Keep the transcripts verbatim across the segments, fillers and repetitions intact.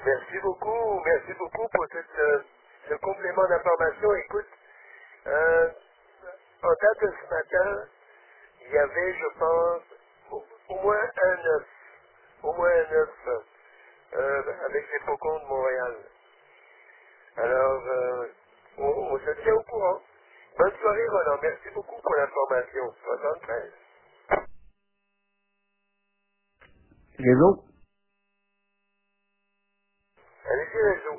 Merci beaucoup, merci beaucoup pour cette, euh, ce complément d'information. Écoute, euh, en date de ce matin, il y avait, je pense, au, au moins un œuf, au moins un œuf euh, avec les faucons de Montréal. Alors, euh, on, on se tient au courant. Bonne soirée, Roland. Merci beaucoup pour l'information. soixante-treize. Réseau. Allez-y, réseau.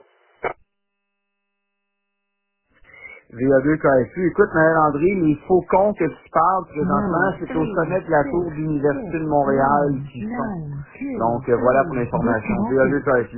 V A deux K S U. Écoute, Maël André, les faucons que tu parles présentement, c'est au sommet de la tour de l'Université de Montréal qui sont. Donc, euh, voilà pour l'information. V A deux K S U.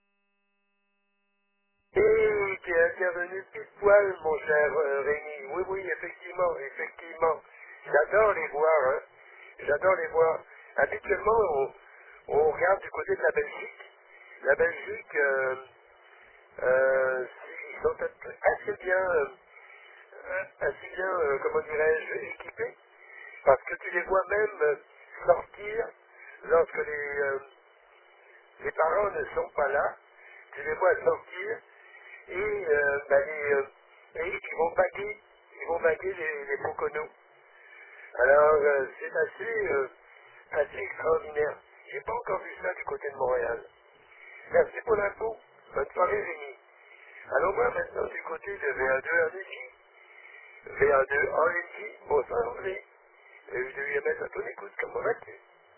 Et qui est intervenu pile poil, mon cher euh, Rémi. Oui, oui, effectivement, effectivement. J'adore les voir, hein. J'adore les voir. Habituellement, on, on regarde du côté de la Belgique. La Belgique, euh, euh, ils sont assez bien, euh, assez bien, euh, comment dirais-je, équipés. Parce que tu les vois même euh, sortir lorsque les, euh, les parents ne sont pas là. Tu les vois sortir et, euh, ben, les, euh, et ils vont baguer, ils vont baguer les, les Poconos. Alors, euh, c'est assez, euh, assez extraordinaire. J'ai pas encore vu ça du côté de Montréal. Merci pour l'info. Bonne soirée, Rémi. Allons voir maintenant du côté de V A deux N J. V A deux A N J, bonsoir André. V A deux I M S à ton écoute, comment vas-tu?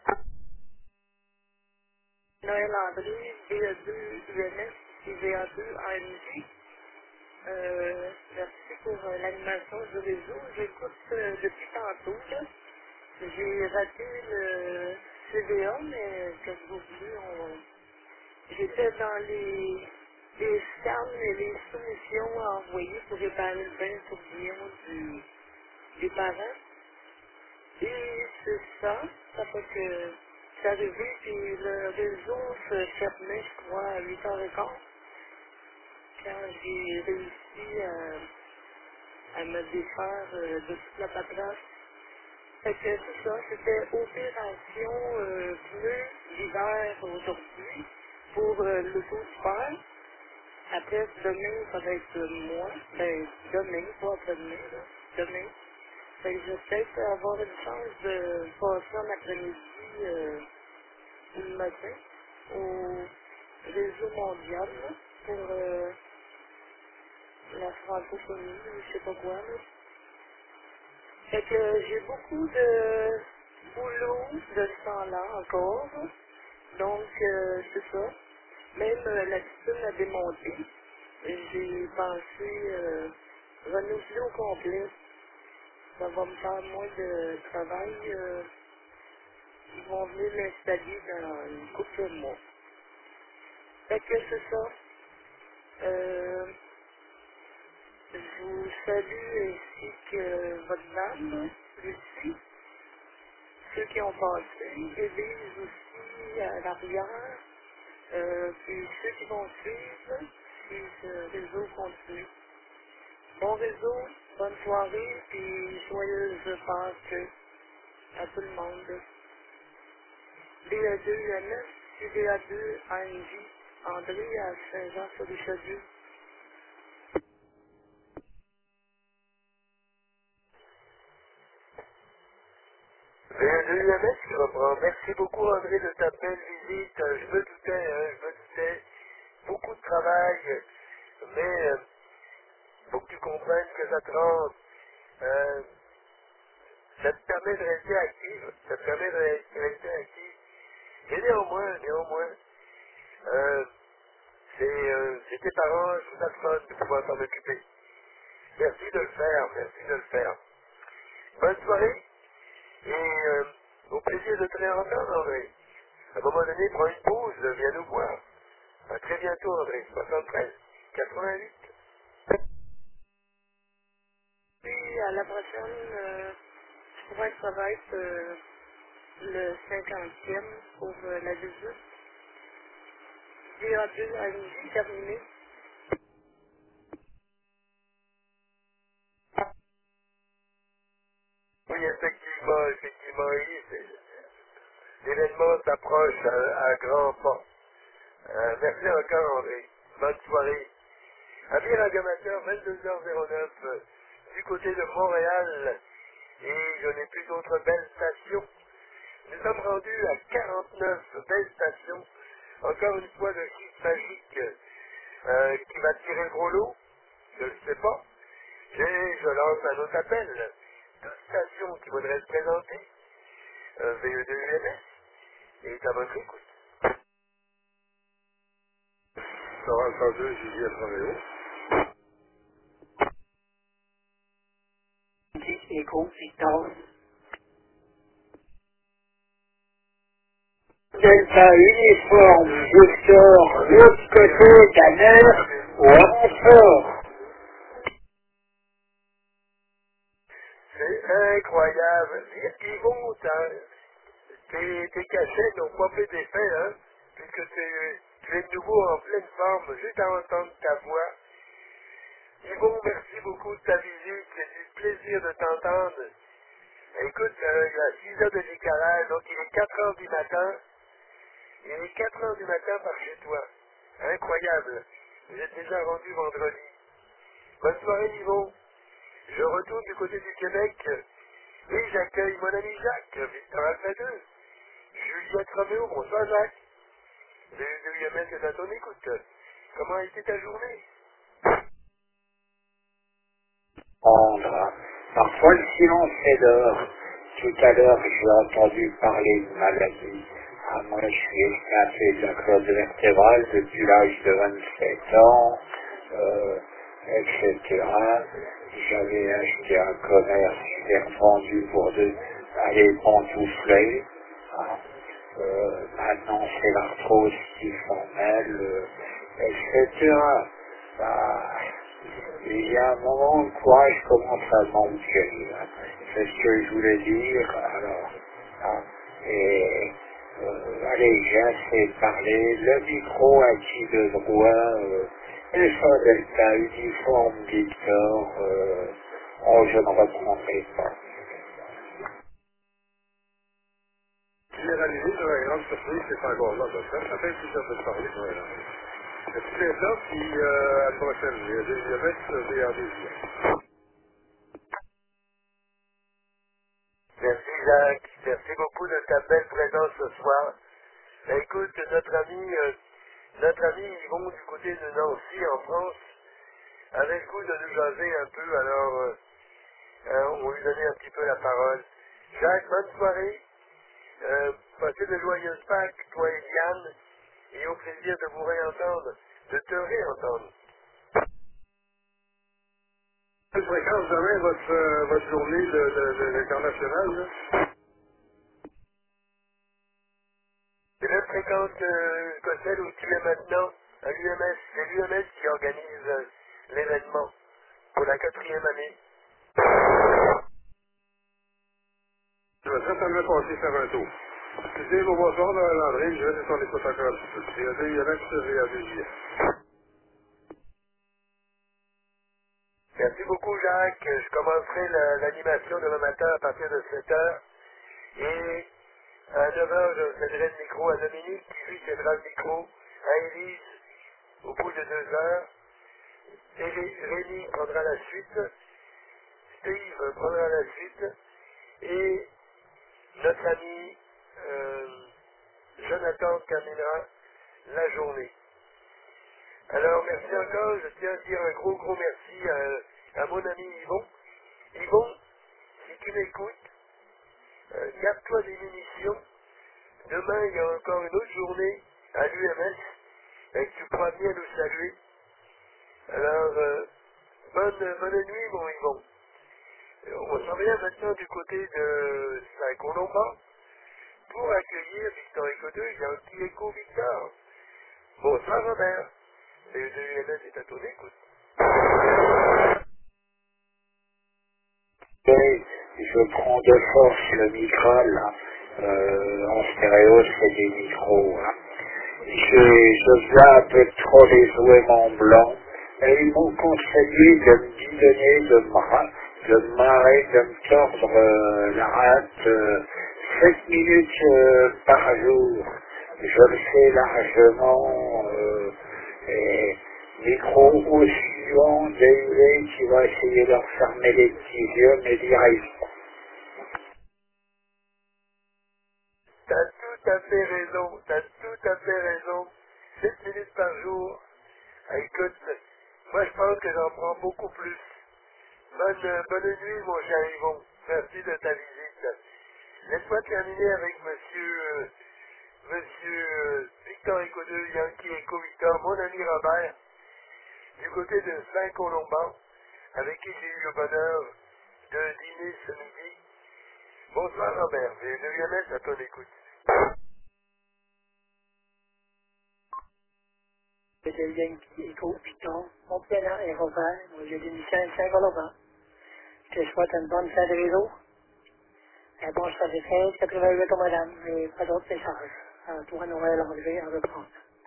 Noël André, V A deux U N S et V A deux A N J. Euh, merci pour euh, l'animation du réseau. J'écoute euh, depuis tantôt. là. J'ai raté le C V A, mais comme vous voulez, on... j'étais dans les, les scans et les soumissions à envoyer pour réparer le bain tourbillon du, des parents. Et c'est ça, ça fait que c'est arrivé, puis le réseau se fermait, je crois, à huit heures quinze, quand j'ai réussi à, à me défaire euh, de toute la paperasse. Fait que c'est ça, c'était opération euh, pneu d'hiver aujourd'hui pour euh, l'auto super. Après, demain, ça va être moi. Ben, demain, pas après-demain, là. Demain. Fait que je vais peut-être avoir une chance de passer en après-midi euh, ou le matin au réseau mondial là, pour euh, la francophonie, ou je sais pas quoi. Là. Fait que euh, j'ai beaucoup de boulot de ce temps-là encore. Donc, euh, c'est ça. Même euh, la piscine a démonté. J'ai pensé euh, renouveler au complet. Ça va me faire moins de travail. euh, Ils vont venir m'installer dans une couple de mois. Fait que c'est ça. Euh, je vous salue ainsi que votre dame, Lucie, ceux qui ont passé, Élise aussi à l'arrière, euh, puis ceux qui vont suivre, si ce réseau continue. Bon réseau, bonne soirée, puis joyeuse Pâques à tout le monde. B A deux U N S, C D A deux A N J, André à Saint-Jean-sur-le-Chaudieu. V A deux U M S qui reprend. Merci beaucoup André de ta belle visite. Euh, Je me doutais, hein, je me doutais. Beaucoup de travail, mais euh, faut que tu comprennes que ça te rend, euh, ça te permet de rester active, ça te permet de re- rester active. Et néanmoins, néanmoins, euh, c'est euh, c'est tes parents, je trouve ça le fun de pouvoir s'en occuper. Merci de le faire, merci de le faire. Bonne soirée et euh, au plaisir de te réentendre, André. À un moment donné, prends une pause, viens nous voir. À très bientôt, André. soixante-treize, quatre-vingt-huit. Puis à la prochaine, euh, je crois que ça va être euh, le cinquantième pour euh, la visite. D A deux A N J terminé. Oui, effectivement, effectivement, oui, c'est- l'événement s'approche à, à grands pas. Euh, merci encore, André. Bonne soirée. Amis radioamateurs, vingt-deux heures zéro neuf, euh, du côté de Montréal, et je n'ai plus d'autres belles stations. Nous sommes rendus à quarante-neuf belles stations. Encore une fois, le chiffre magique euh, qui va tirer le gros lot, je ne le sais pas. Et je lance un autre appel. Toute station qui voudrait se présenter, euh, V E deux U M S, est à votre écoute. Laurent trente-deux, Juliette Roméo. Écho, Victor. Delta uniforme, Victor, l'autre côté, Canner, ou renfort. C'est incroyable. Ils vont, hein, tes, tes cachets n'ont pas fait d'effet, hein, puisque tu, tu es de nouveau en pleine forme, juste à entendre ta voix. Yvon, merci beaucoup de ta visite, c'est du plaisir de t'entendre. Écoute, euh, il y a six heures de décalage, donc il est quatre heures du matin. Il est quatre heures du matin par chez toi. Incroyable. Vous êtes déjà rendu vendredi. Bonne soirée, Yvon. Je retourne du côté du Québec et j'accueille mon ami Jacques, Victor Alpha deux. Juliette Roméo, bonsoir Jacques. Le U M S est à ton écoute. Comment a été ta journée? Prendre. Parfois le silence est d'or. Tout à l'heure, j'ai entendu parler de maladie. Ah, moi, je suis escapé de la colonne vertébrale depuis l'âge de vingt-sept ans, euh, et cetera. J'avais acheté un commerce, je l'ai revendu pour deux, aller pantoufler. Hein. Euh, maintenant, c'est l'arthrose qui s'en mêle, euh, et cetera. Bah, il y a un moment où le courage commence à manquer. Là. C'est ce que je voulais dire. Alors, hein. Et euh, allez, j'ai assez parlé. Le micro a qui de droit. Euh, Alpha Delta, uniforme Victor. Euh, oh, je ne reprendrai pas. Généralisé, sur la grande surprise, c'est pas encore là, donc ça, ça fait plusieurs de parler, voilà. Et puis maintenant, puis euh, à la prochaine, il y a des U M S, V A deux. Merci Jacques, merci beaucoup de ta belle présence ce soir. Ben, écoute, notre ami, euh, notre ami Yvon du côté de Nancy en France avait le goût de nous jaser un peu, alors euh, euh, on va lui donner un petit peu la parole. Jacques, bonne soirée, euh, passez de joyeuses Pâques, toi et Diane, et au plaisir de vous réentendre, de te réentendre. Je fréquente demain votre, euh, votre journée de, de, de l'international, là. C'est la fréquente euh, que celle où tu es maintenant à l'U M S. C'est l'U M S qui organise euh, l'événement pour la quatrième année. Je vais certainement passer faire un tour. Excusez, bon bonsoir, là, Landry, je vais être sur l'écoute encore un petit peu. C'est un U M S et à deux juillet. Merci beaucoup, Jacques. Je commencerai la- l'animation demain matin à partir de sept heures. Et à neuf heures, je céderai le micro à Dominique, qui lui cédera le micro à Élise au bout de deux heures. Et Ré- Rémi prendra la suite, Steve prendra la suite, et notre ami euh, Jonathan terminera la journée. Alors merci encore, je tiens à dire un gros gros merci à, à mon ami Yvon. Yvon, si tu m'écoutes, euh, garde-toi des munitions. Demain, il y a encore une autre journée à l'U M S, et que tu pourras bien nous saluer. Alors, euh, bonne, bonne nuit, mon Yvon. Et on s'en vient maintenant du côté de Saint-Colomban pour accueillir Victor Eco deux, il y a un petit écho Victor. Bonsoir Robert, le deux U M S est à ton écoute. Et je prends de force le micro, là. Euh, en stéréo, c'est des micros. Hein. Je, je vois un peu trop les ouéments blancs. Et ils m'ont conseillé de me bidonner, de me, ra- de me marrer, de me tordre euh, la rate euh, sept minutes euh, par jour. je le sais largement, euh, et micro aussi long, délivré, qui va essayer de leur fermer les petits yeux, mais d'y arrive. T'as tout à fait raison, t'as tout à fait raison. sept minutes par jour. Ah, écoute, moi je pense que j'en prends beaucoup plus. Bonne, euh, bonne nuit, mon cher Yvon. Merci de ta visite. Laisse-moi terminer avec monsieur, euh, monsieur euh, Victor Eco deux, Yankee Eco Victor, mon ami Robert, du côté de Saint-Colomban, avec qui j'ai eu le bonheur de dîner ce midi. Bonsoir Robert, j'ai une V M S à ton écoute. C'est de Yankee Eco Victor, mon prénom est Robert, moi j'ai des Michel Saint-Colomban. Je te souhaite une bonne fête de réseau. Un bon choix de fête, quatre-vingt-huit ans, madame, et pas d'autres messages. À toi, Noël, enlevé à reprendre.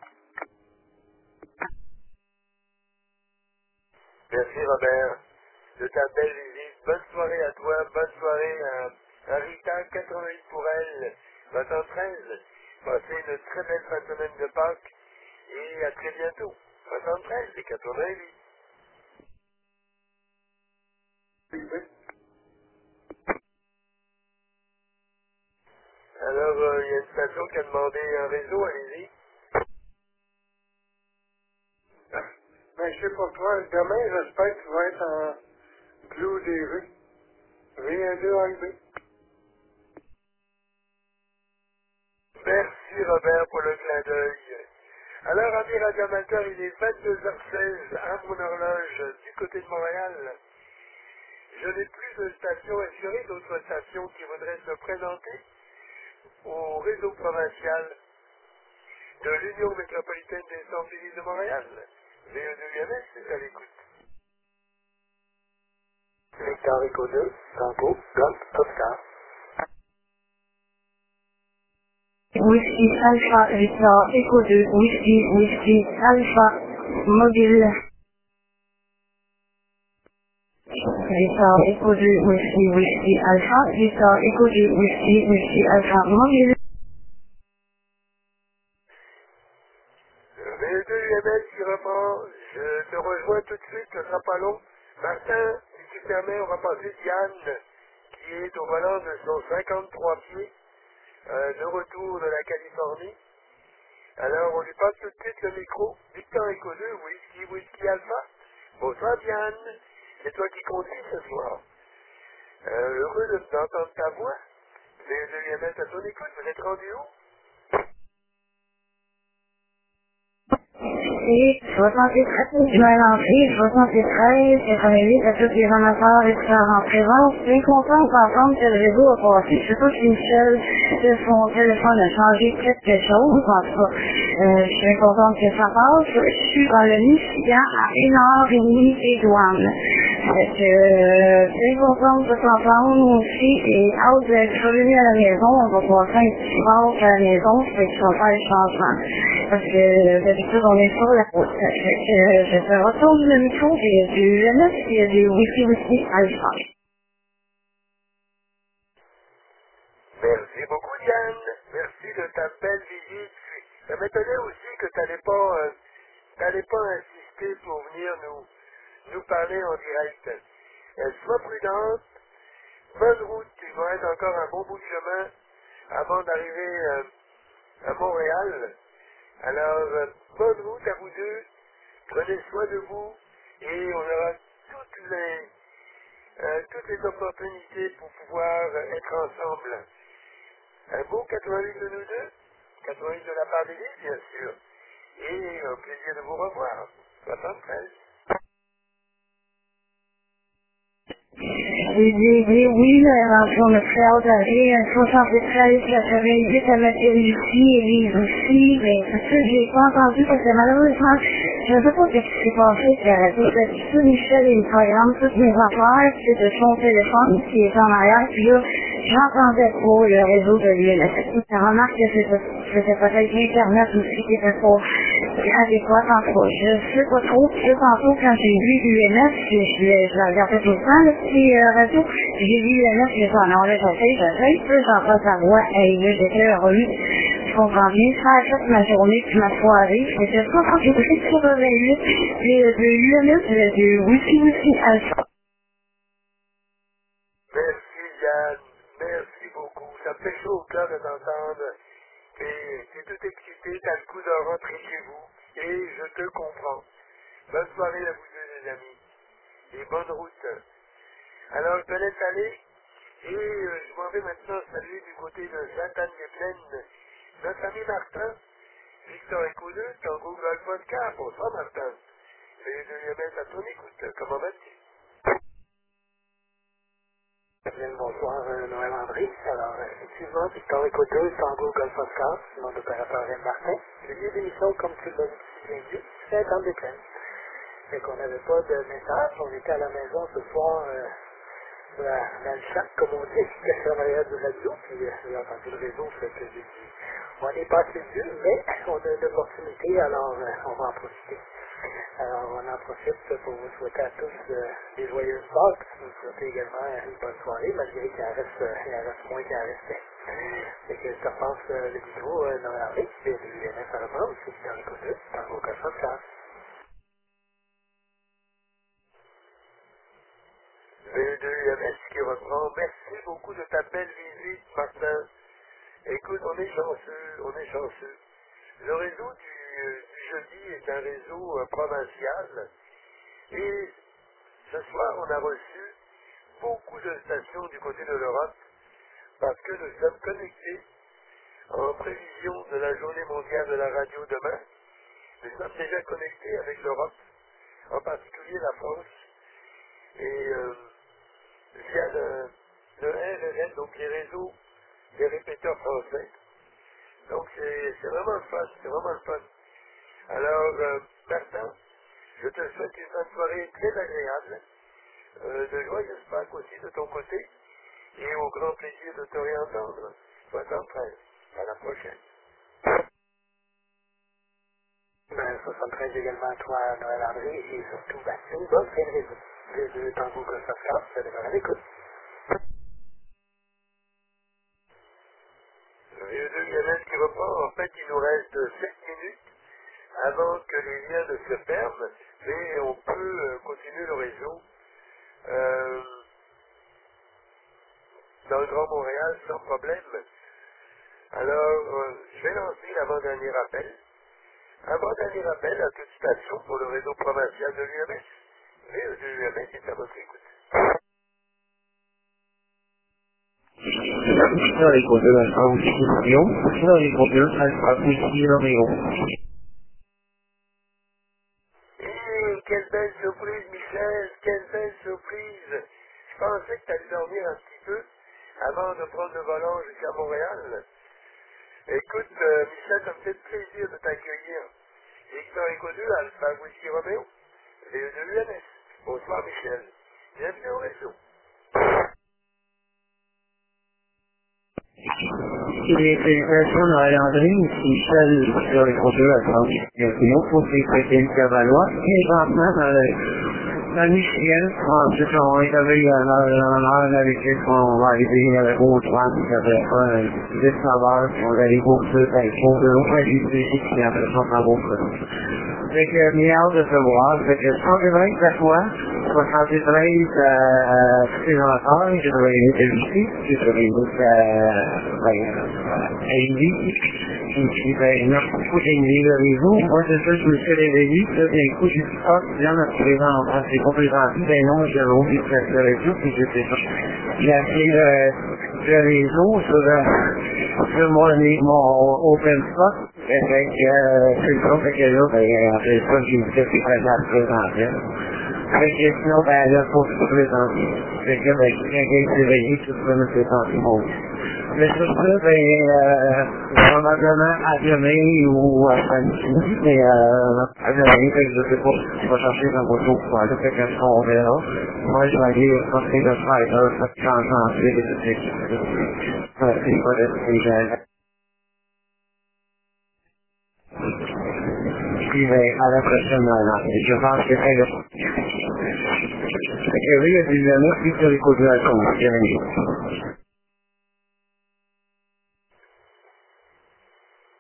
Merci Robert de ta belle visite. Bonne soirée à toi, bonne soirée à, à Rita, quatre-vingt-huit pour elle, soixante-treize. Passez une très belle fin de semaine de Pâques et à très bientôt. soixante-treize et quatre-vingt-huit. Alors, euh, il y a une station qui a demandé un réseau, allez-y. Ben, je sais pas toi, demain, j'espère que tu vas être en Blue D V. V un deux I B. Merci Robert pour le clin d'œil. Alors, amis radioamateurs, il est vingt-deux heures seize à mon horloge du côté de Montréal. Je n'ai plus de station assurée, d'autres stations qui voudraient se présenter au réseau provincial de l'Union métropolitaine des Centres-Villes de Montréal. V E deux M S est à l'écoute. Victor Eco deux, Tango, Golf, Oscar. Whisky Alpha Victor Echo deux, Whisky Whisky Alpha Mobile. Victor Echo deux, Whisky Whisky Alpha Victor Echo deux, Whisky Whisky Alpha Mobile. V E deux U M S qui reprend, je te rejoins tout de suite, ce ne sera pas long. Martin, si tu permets, on va passer Diane, qui est au volant de son cinquante-trois pieds, euh, de retour de la Californie. Alors, on lui passe tout de suite le micro. Victor Eco deux, Whisky, Whisky Alpha. Bonsoir Diane, c'est toi qui conduis ce soir. Euh, heureux de d'entendre ta voix. V E deux U M S à ton écoute, vous êtes rendu où? soixante-treize, je vais lancer soixante-treize, quatre-vingt-huit à tous les amateurs et en présence. Je suis content d'entendre que le réseau a passé. Je sais pas si Michel, de son téléphone a changé quelque chose. En tout cas, euh, je suis contente que ça passe. Je suis dans le Michigan à une heure et demie des douanes. Fait que, euh, je suis contente de t'entendre aussi et hâte de revenir à la maison. On va passer un petit passe à la maison, fait que ça va faire le changement. Parce que d'habitude, on est sur la route. Fait que je te retourne le micro, et il y a du U M S, et il y a du Wi-Fi aussi à le faire. Merci beaucoup Diane, merci de ta belle visite. Ça m'étonnait aussi que tu n'allais pas, euh, t'allais pas insister pour venir nous, nous parler en direct. Euh, sois prudente, bonne route, tu vas être encore un bon bout de chemin avant d'arriver euh, à Montréal. Alors, euh, bonne route à vous deux, prenez soin de vous et on aura toutes les, euh, toutes les opportunités pour pouvoir euh, être ensemble. Un beau quatre-vingt-huit de nous deux, quatre-vingt-huit de la part d'Élie, bien sûr, et un plaisir de vous revoir. soixante-treize. J'ai dit oui, oui, là, on a fait d'aller un soixante-treize, quatre-vingt-huit à mettre ici et Lise aussi, mais parce que j'ai pas entendu parce que malheureusement, je ne sais pas ce qui s'est passé, que tout d'habitude, Michel, il programme toutes mes affaires, c'est de son téléphone qui est en arrière, puis là, j'entendais pas le réseau de l'U N S. Je remarque que c'était peut-être l'Internet aussi qui était pas adéquat en tout. Je sais pas trop, puis là, tantôt, quand j'ai vu l'U N S, je, je, je la regardais tout le temps, le petit euh, radio, j'ai vu l'U N S, j'ai dit, oh non, là, j'essaie, j'essaie, puis j'entends sa voix, et là, j'étais heureux. je comprends bien. Ça a fait ma journée puis ma soirée. Je sais pas quand j'ai écouté sur le vingt-huit, de l'U M S, de Wiki Wiki Alpha. Merci Yann, merci beaucoup. Ça me fait chaud au cœur de t'entendre. T'es t'es tout excité, t'as le coup de rentrer chez vous. Et je te comprends. Bonne soirée à vous deux les amis. Et bonne route. Alors je te laisse aller. Et euh, je m'en vais maintenant saluer du côté de Sainte-Anne-des-Plaines notre ami Martin, Victor Echo deux, Tango Golf Vodka. Bonsoir Martin. Et de lui mettre à ton écoute. Comment vas-tu? Bonsoir, euh, Noël André. Alors, effectivement, Victor Echo deux, Tango Golf Oscar, nom d'opérateur M. Martin. Le lieu d'émission, comme tu l'as dit, c'est dans des plaines. Fait qu'on n'avait pas de message. On était à la maison ce soir, euh, dans, dans le chat, comme on dit, caché en arrière du radio. Puis, euh, j'ai entendu le réseau, fait que j'ai dit, on n'est pas assez dur, mais on a une opportunité, alors euh, on va en profiter. Alors, on en profite pour vous souhaiter à tous euh, des joyeuses Pâques. Vous souhaiter également une bonne soirée, malgré qu'il en reste, euh, il en reste moins qu'il en restait. Fait que je te repasse euh, le micro, euh, Noël Henry, et du N F à reprendre, c'est dans le coup de dans vos cochons de classe. V deux U M S qui reprend. Merci beaucoup de ta belle visite, Martin. Écoute, on est chanceux, on est chanceux. Le réseau du, euh, du jeudi est un réseau euh, provincial. Et ce soir, on a reçu beaucoup de stations du côté de l'Europe parce que nous sommes connectés en prévision de la journée mondiale de la radio demain. Nous sommes déjà connectés avec l'Europe, en particulier la France, et euh, via le, le R R L, donc les réseaux des répéteurs français. Donc c'est c'est vraiment le fun, c'est vraiment le fun. Alors, euh, Martin, je te souhaite une bonne soirée très agréable, euh, de joyeuses Pâques aussi de ton côté, et au grand plaisir de te réentendre. soixante-treize. À la prochaine. Ben, soixante-treize également à toi, Noël André, et surtout, ben, c'est une bonne fin de réseau. Les deux Tango Golf Oscar, ça demeure à l'écoute. Le deux U M S qui reprend, en fait, il nous reste sept minutes avant que les liens ne se ferment, mais on peut euh, continuer le réseau euh, dans le Grand Montréal sans problème. Alors, euh, je vais lancer l'avant-dernier appel. Avant-dernier appel à toute station pour le réseau provincial de l'U M S. Mais le U M S est à votre écoute. Sorry, Gordon, I was you. Sorry, Gordon, I was you. Hé, quelle belle surprise, Michel, quelle belle surprise. Je pensais que tu allais dormir un petit peu avant de prendre le volant jusqu'à Montréal. Écoute, euh, Michel, ça me fait plaisir de t'accueillir. Victor Echo deux, Alpha Whisky Romeo, V E deux U M S. Bonsoir, Michel. Bienvenue au réseau. Personne à l'André, Michel, sur les produits à Saint-Germain, pour les créer Cavalois, et maintenant, la Michel, ensuite, on est avec un avec on va arriver avec autre temps, qui avait pas dix saveurs, on va aller pour ceux qui font de l'autre, et puis, qui a fait son travail. Fait que, j'ai hâte de se voir, fait que, soixante-treize cette fois, soixante-treize, euh, présenteurs, j'ai travaillé ici, j'ai travaillé à Lévis, et puis, ben, il y a beaucoup d'ennemis de réseau. Moi, c'est ça, je me suis réveillé, là, d'un coup, j'ai dit, ah, c'est bien notre présentant, c'est pas présenté, ben non, j'avais oublié de faire le réseau, puis j'ai fait ça. J'ai appelé le, le réseau sur, le, sur mon, mon open spot, fait que, euh, c'est ça, fait que là, ben, c'est ça que j'ai dit, c'est très à présenter. Fait que sinon, ben, là, faut se présenter. Fait que, ben, quelqu'un s'est réveillé, tu peux me présenter mon. Mais sur ça, ben, euh, probablement à demain ou à samedi, mais euh, à demain, fait que je sais pas, je vais chercher un retour pour aller, fait que on verra. Moi, je vais aller porter le fighter, fait que j'en j'en sais, et tout ça. C'est pas de déjà. Puis, ben, à la prochaine, là, je pense que c'est le. Fait que oui, il y a des années, puis sur les côtés de la compte,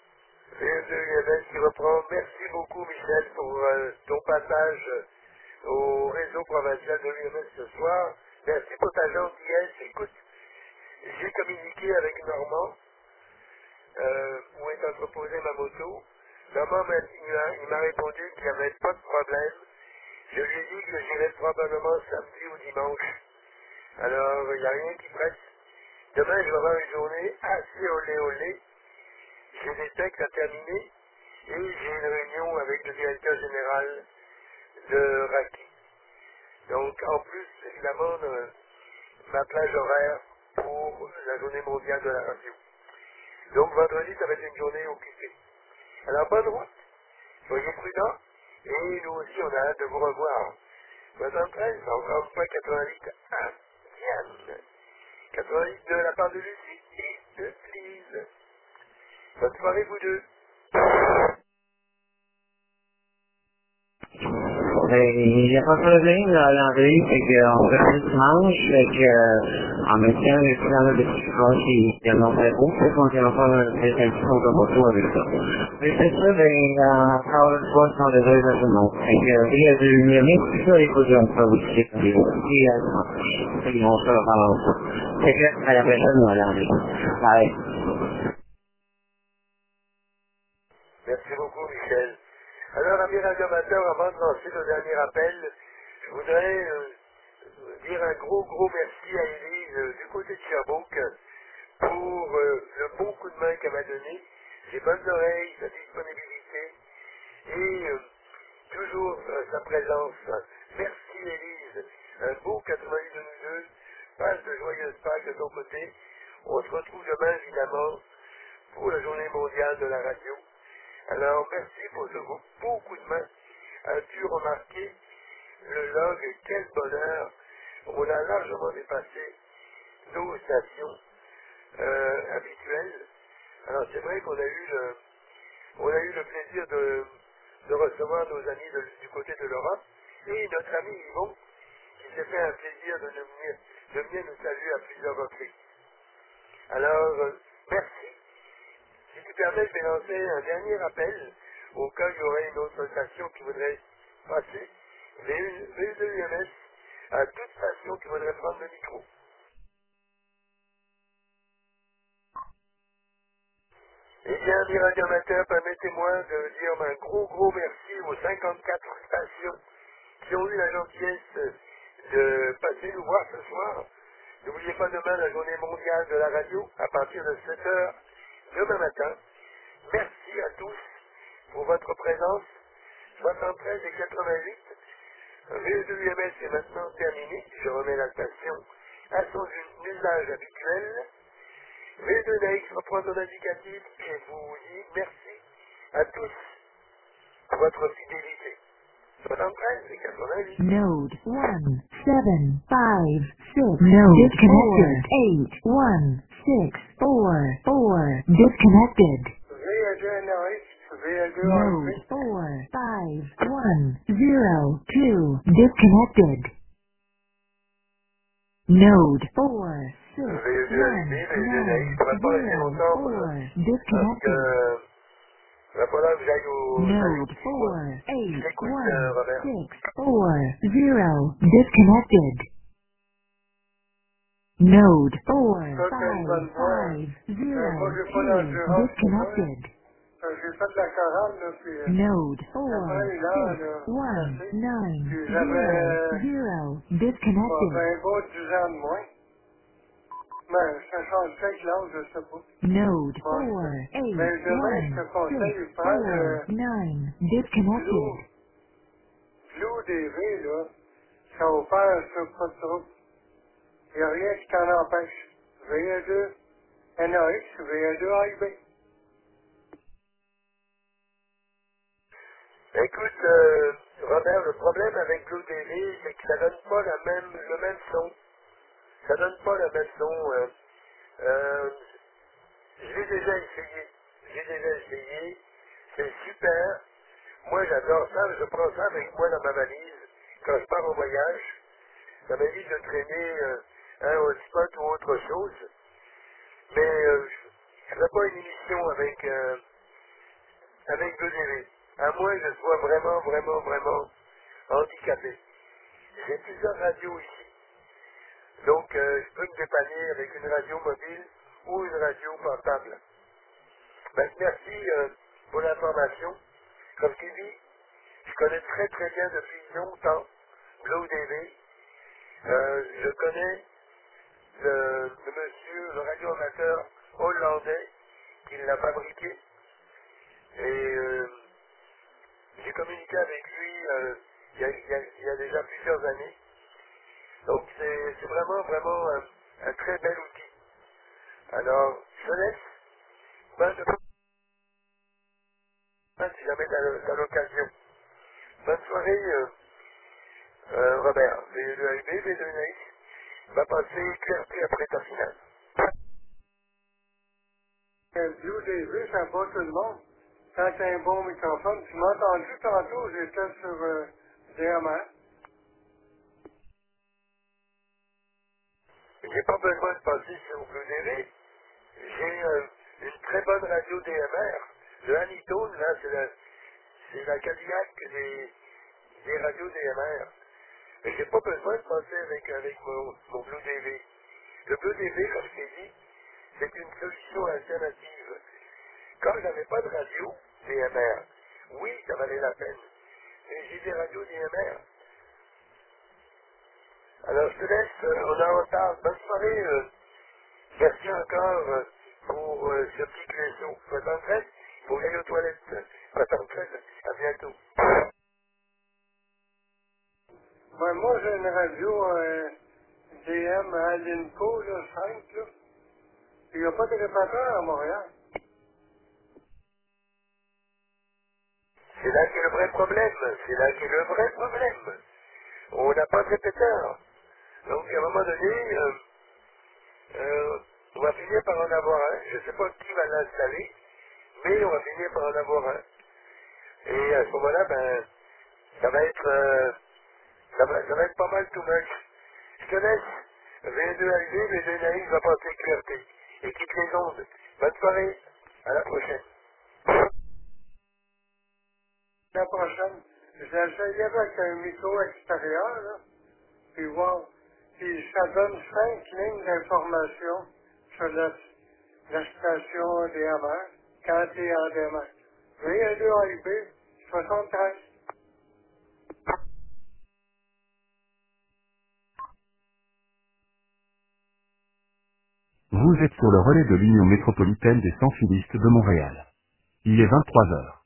Michel, pour euh, ton passage au réseau provincial de l'U M S ce soir. Merci pour ta gentillesse. Écoute, j'ai communiqué avec Normand, euh, où est entreposée ma moto. Normand m'a il m'a il m'a répondu qu'il n'y avait pas de problème. Je lui ai dit que j'irais probablement samedi ou dimanche. Alors, il n'y a rien qui presse. Demain, je vais avoir une journée assez olé olé. J'ai des textes à terminer et j'ai une réunion avec le directeur général de Raki. Donc, en plus, évidemment, de ma plage horaire pour la journée mondiale de la radio. Donc, vendredi, ça va être une journée occupée. Alors, bonne route, soyez prudents, et nous aussi, on a hâte de vous revoir. soixante-treize, encore pas quatre-vingt-huit, ah, Diane. quatre-vingt-huit de la part de Lucie et de Lise. Bonne soirée, vous deux. Il n'y a pas de problème, là, Landry, c'est qu'on fait un dimanche, fait que, euh, en même temps, les gens de petits proches, ils ils en fait beaucoup, fait qu'on tient pas un petit compte pour tout avec ça. Mais c'est ça, ben, encore une fois, ils sont désolés de tout le monde. Fait que, il y a du numérique, tout ça, il faut que j'en fasse aussi, puis, euh, ils vont se reprendre. Fait que, à la prochaine, moi, Landry. Bye. Merci beaucoup, Michel. Alors, amis radioamateurs, avant de lancer le dernier appel, je voudrais euh, dire un gros, gros merci à Élise euh, du côté de Sherbrooke pour euh, le bon coup de main qu'elle m'a donné, ses bonnes oreilles, sa disponibilité et euh, toujours euh, sa présence. Merci Élise. Un beau quatre-vingt-huit de nous deux. Passe de joyeuses Pâques de ton côté. On se retrouve demain, évidemment, pour la journée mondiale de la radio. Alors, merci pour ce beau coup de main. As-tu remarqué le log? Quel bonheur! On a largement dépassé nos stations euh, habituelles. Alors, c'est vrai qu'on a eu le, on a eu le plaisir de, de recevoir nos amis de- du côté de l'Europe et notre ami Yvon, qui s'est fait un plaisir de nous venir, de venir nous saluer à plusieurs reprises. Alors, euh, merci. Si tu permets, je vais lancer un dernier appel au cas où il y aurait une autre station qui voudrait passer. V deux U M S à toute station qui voudrait prendre le micro. Eh bien, amis radioamateurs, permettez-moi de dire un gros, gros merci aux cinquante-quatre stations qui ont eu la gentillesse de passer nous voir ce soir. N'oubliez pas demain la journée mondiale de la radio à partir de sept heures demain matin. Merci à tous pour votre présence. soixante-treize et quatre-vingt-huit. V deux U M S est maintenant terminé. Je remets la station à son usage habituel. V deux N X reprend son indicatif et vous dit merci à tous pour votre fidélité. soixante-treize et quatre-vingt-huit. Node one seven five six. Node disconnected. eight one six four four. Disconnected. V deux N X, V deux Node four five one zero two. Disconnected. Node four six V deux one allumé, V deux N nine X, ça va pas rester zero longtemps four. parce que Disconnected. euh, il va falloir que j'aille au Node salut. four Je eight t'écoute, one euh, Robert. six four zero. Disconnected. Node four Ça, c'est une five bonne voix. five Euh, zero moi, j'ai pas two. l'endurance pour ça. Disconnected. Euh, J'ai fait de la chorale, là, puis euh, Node four après une heure, six là, one assez. nine Puis zero j'avais zero. pas Disconnected. un beau dix ans de moins. Mais ça change peut-être l'âge, je sais pas. Node Bon, four eight mais demain, je one te conseille six de faire four le nine. flou, Disconnected. flou des V, là. Ça va faire ça pas trop. Il n'y a rien qui t'en empêche. V deux N A X, V deux A I B. Écoute, euh, Robert, le problème avec Blue T V, c'est que ça donne pas la même, le même son. Ça donne pas le même son. Euh, euh, je l'ai déjà essayé. J'ai déjà essayé. C'est super. Moi, j'adore ça. Je prends ça avec moi dans ma valise quand je pars en voyage. Ça m'évite de traîner euh, un hotspot ou autre chose. Mais euh, je ne ferai pas une émission avec, euh, avec Blue T V. à moins que je sois vraiment, vraiment, vraiment handicapé. J'ai plusieurs radios ici. Donc, euh, je peux me dépanner avec une radio mobile ou une radio portable. Ben, merci euh, pour l'information. Comme tu dis, je connais très très bien depuis longtemps Blue D V. Euh, je connais le, le monsieur, le radioamateur hollandais qui l'a fabriqué. Et euh, j'ai communiqué avec lui euh, il, y a, il, y a, il y a déjà plusieurs années. Donc c'est c'est vraiment, vraiment un, un très bel outil. Alors, je te laisse. Bonne, si jamais tu as l'occasion. Bonne soirée, euh, euh, Robert. V deux A U B, V deux N A X. Va passer clarté après ta finale. Un Blue D V, ça bat tout le monde. Quand tu as un bon microphone, tu m'as entendu tantôt, j'étais sur euh, D M R. J'ai pas besoin de passer sur Blue D V. J'ai euh, une très bonne radio D M R. Le Anitone, là, c'est la, c'est la Cadillac des, des radios D M R. Mais j'ai pas besoin de passer avec, avec mon, mon Blue D V. Le Blue D V, comme je t'ai dit, c'est une solution alternative. Quand je n'avais pas de radio D M R, oui, ça valait la peine. Mais j'ai des radios D M R. Alors je te laisse, euh, on est en retard. Bonne soirée. Euh, merci encore euh, pour euh, ce petit réseau. soixante-treize, il faut aller aux toilettes. soixante-treize, à bientôt. Ben, moi, j'ai une radio euh, D M à l'Inco, là, cinq, là. Il n'y a pas de réparateur à Montréal. C'est là qu'est le vrai problème. C'est là qu'est le vrai problème. On n'a pas de répéteur. Donc à un moment donné, euh, euh, on va finir par en avoir un. Je ne sais pas qui va l'installer, mais on va finir par en avoir un. Et à ce moment-là, ben, ça va être, euh, ça va, ça va être pas mal tout much. Je te laisse. V deux A U V, V deux N A X va passer clarté. Et quitte les ondes. Bonne soirée. À la prochaine. La prochaine, j'essaye avec un micro extérieur, là, puis voir. Puis ça donne cinq lignes d'information sur la, la station D M R, quand tu es en D M R. V deux A U B, soixante-treize. Vous êtes sur le relais de l'Union métropolitaine des sans-filistes de Montréal. Il est vingt-trois heures.